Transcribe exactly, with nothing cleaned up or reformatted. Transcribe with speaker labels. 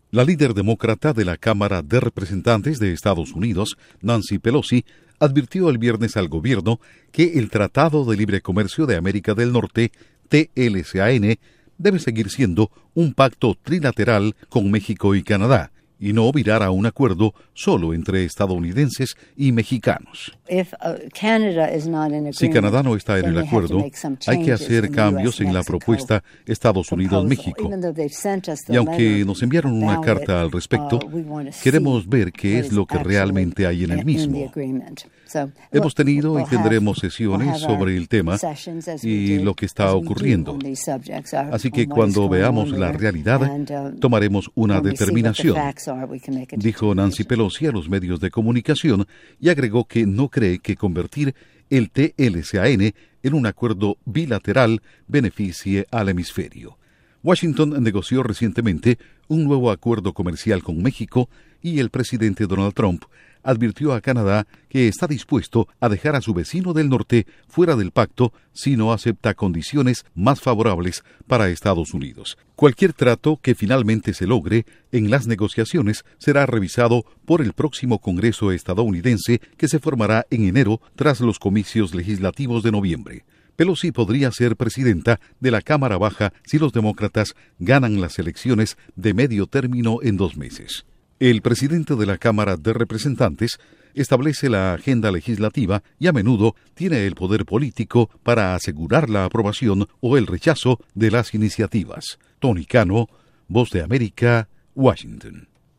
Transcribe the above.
Speaker 1: La líder demócrata de la Cámara de Representantes de Estados Unidos, Nancy Pelosi, advirtió el viernes al gobierno que el Tratado de Libre Comercio de América del Norte, T L C A N, debe seguir siendo un pacto trilateral con México y Canadá, y no virar a un acuerdo solo entre estadounidenses y mexicanos. Si Canadá no está en el acuerdo, hay que hacer cambios en la propuesta Estados Unidos-México. Y aunque nos enviaron una carta al respecto, queremos ver qué es lo que realmente hay en el mismo. Hemos tenido y tendremos sesiones sobre el tema y lo que está ocurriendo. Así que cuando veamos la realidad, tomaremos una determinación, dijo Nancy Pelosi a los medios de comunicación, y agregó que no cree que convertir el T L C A N en un acuerdo bilateral beneficie al hemisferio. Washington negoció recientemente un nuevo acuerdo comercial con México y el presidente Donald Trump advirtió a Canadá que está dispuesto a dejar a su vecino del norte fuera del pacto si no acepta condiciones más favorables para Estados Unidos. Cualquier trato que finalmente se logre en las negociaciones será revisado por el próximo Congreso estadounidense que se formará en enero tras los comicios legislativos de noviembre. Pelosi podría ser presidenta de la Cámara Baja si los demócratas ganan las elecciones de medio término en dos meses. El presidente de la Cámara de Representantes establece la agenda legislativa y a menudo tiene el poder político para asegurar la aprobación o el rechazo de las iniciativas. Tony Cano, Voz de América, Washington.